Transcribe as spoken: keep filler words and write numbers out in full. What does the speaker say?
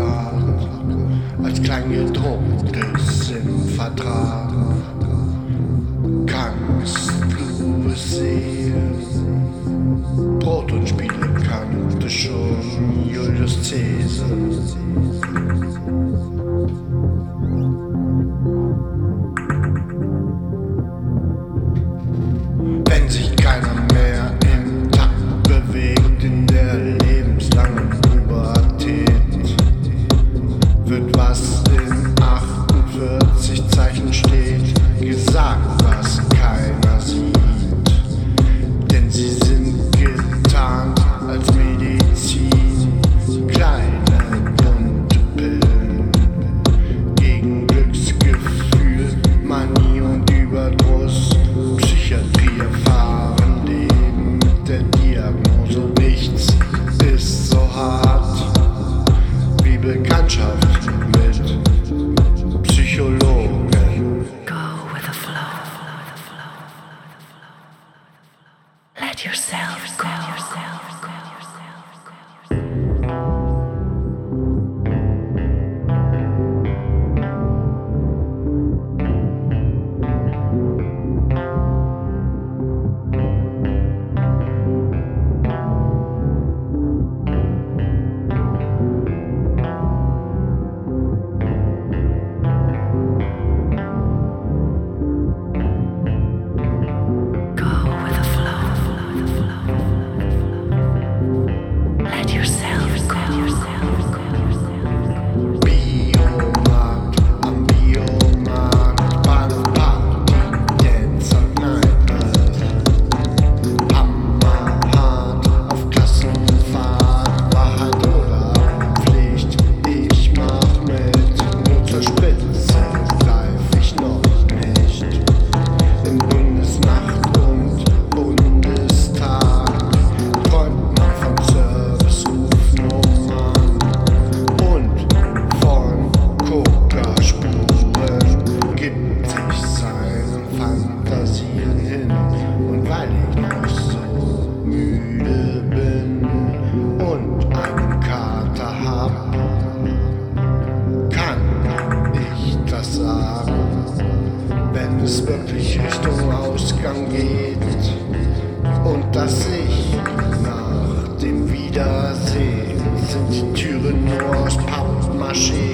Plakat, als Kleingedrucktes im Vertrag. Kannst du es sehen? Brot und Spiele kannte schon Julius Caesar. Wenn sich keiner mehr im Takt bewegt in der lebenslangen Pubertät, wird was in achtundvierzig Zeichen steht gesagt, was keiner sieht. Denn sie sind getarnt als Medizin, kleine bunte Pillen gegen Glücksgefühl, Manie und Überdruss. Psychiatrie erfahren Leben mit der Diagnose. Nichts ist so hart wie Bekanntschaft mit Psychologen. Go with the flow. Let yourself go. Wenn es wirklich Richtung Ausgang geht und das sich nach dem Wiedersehen sind die Türen nur aus Pappmaché.